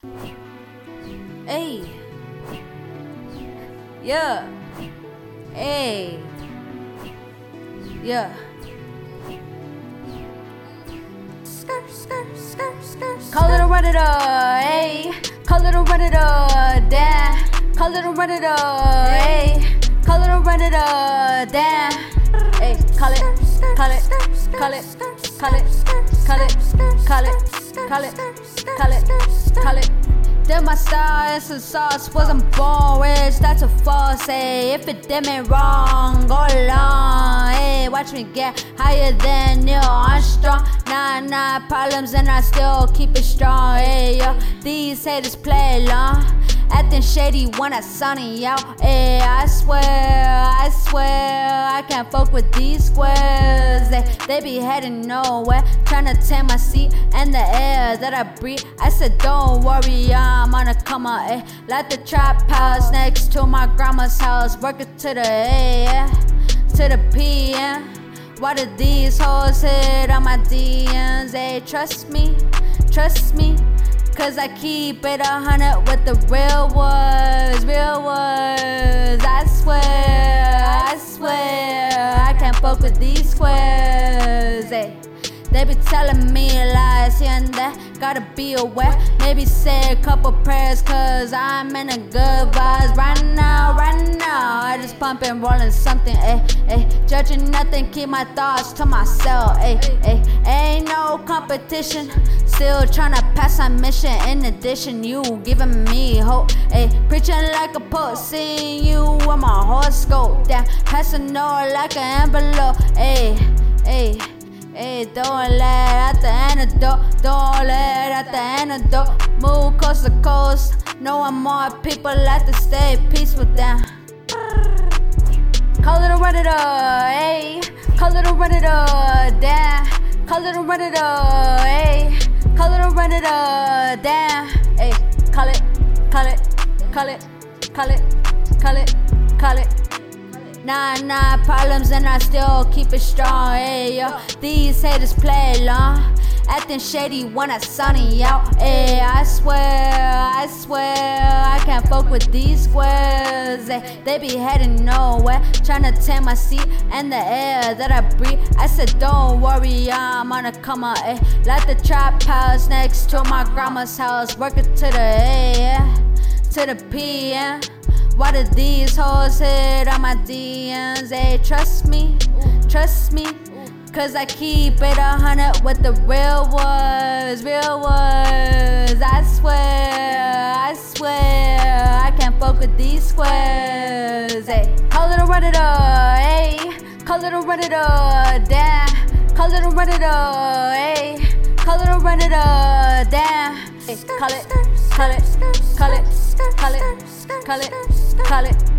Hey, yeah, hey, yeah. Call it or run it up, hey. Call it or run it up, damn. Call it or run it up, hey. Call it or run it up, damn. Hey, call it, call it, call it, call it, call it, call it, call it, call it, call it. Then my style is a sauce, wasn't born rich, that's a false, ayy. If it did me wrong, go along, ayy. Watch me get higher than Neil Armstrong. Nah, problems and I still keep it strong, ayy, yo. These haters play along, acting shady when I sunny out, ayy. I swear, I can't fuck with these squares. They be heading nowhere, tryna take my seat and the air that I breathe. I said don't worry, I'm on a come up, ayy. Like the trap house next to my grandma's house, working to the AM, to the PM. Why did these hoes hit on my DMs? Ayy, trust me, cause I keep it 100 with the real ones, I swear, I can't fuck with these squares, ayy. They be telling me lies here and there, gotta be aware. Maybe say a couple prayers, cause I'm in a good vibes right now. I just pump and rollin' something, ayy. Judging nothing, keep my thoughts to myself, ayy. Ain't no competition, still tryna pass my mission. In addition, you giving me hope, ayy. Preaching like a poet, seeing you with my horoscope, damn. Passing on like an envelope, ayy. Hey, don't let out the antidote, don't let out the antidote. Move coast to coast, knowing more people like to stay peace with them. Call it or run it up, hey. Call it or run it up, damn. Call it or run it up, hey. Call it or run it up, damn. Hey, call it, call it, call it, call it, call it, call it. Nah, problems and I still keep it strong, ayy, yo. These haters play along, acting shady when I sunny out, ayy. I swear, I can't fuck with these squares, ayy. They be heading nowhere, tryna take my seat and the air that I breathe. I said don't worry, I'm on a come up, ayy. Like the trap house next to my grandma's house, working to the AM, to the PM. Why did these hoes hit on my DMs? Ayy, trust me, cause I keep it 100 with the real ones, I swear, I can't fuck with these squares, ayy. Call it or run it up, ayy. Call it or run it up, damn. Call it or run it up, ayy. Call it or run it up, damn. Ay, call it, call it, call it, call it, call it, call it.